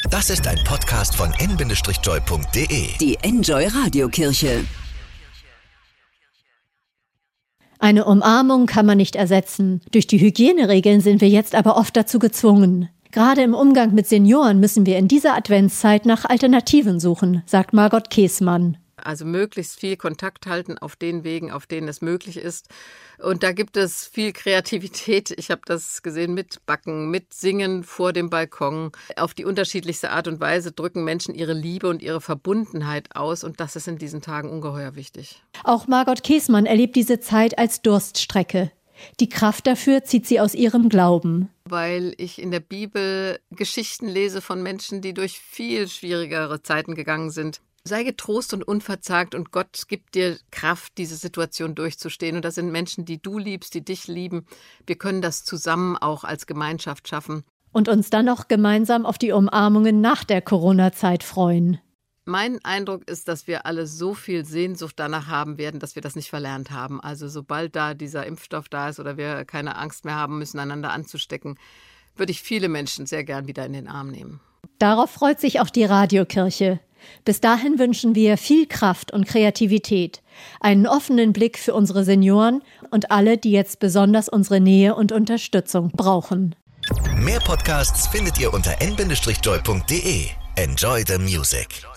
Das ist ein Podcast von n-joy.de. Die Enjoy Radiokirche. Eine Umarmung kann man nicht ersetzen. Durch die Hygieneregeln sind wir jetzt aber oft dazu gezwungen. Gerade im Umgang mit Senioren müssen wir in dieser Adventszeit nach Alternativen suchen, sagt Margot Käßmann. Also möglichst viel Kontakt halten auf den Wegen, auf denen es möglich ist. Und da gibt es viel Kreativität. Ich habe das gesehen mit Backen, mit Singen vor dem Balkon. Auf die unterschiedlichste Art und Weise drücken Menschen ihre Liebe und ihre Verbundenheit aus. Und das ist in diesen Tagen ungeheuer wichtig. Auch Margot Käßmann erlebt diese Zeit als Durststrecke. Die Kraft dafür zieht sie aus ihrem Glauben. Weil ich in der Bibel Geschichten lese von Menschen, die durch viel schwierigere Zeiten gegangen sind. Sei getrost und unverzagt und Gott gibt dir Kraft, diese Situation durchzustehen. Und das sind Menschen, die du liebst, die dich lieben. Wir können das zusammen auch als Gemeinschaft schaffen. Und uns dann auch gemeinsam auf die Umarmungen nach der Corona-Zeit freuen. Mein Eindruck ist, dass wir alle so viel Sehnsucht danach haben werden, dass wir das nicht verlernt haben. Also sobald da dieser Impfstoff da ist oder wir keine Angst mehr haben müssen, einander anzustecken, würde ich viele Menschen sehr gern wieder in den Arm nehmen. Darauf freut sich auch die Radiokirche. Bis dahin wünschen wir viel Kraft und Kreativität, einen offenen Blick für unsere Senioren und alle, die jetzt besonders unsere Nähe und Unterstützung brauchen. Mehr Podcasts findet ihr unter n-joy.de. Enjoy the music.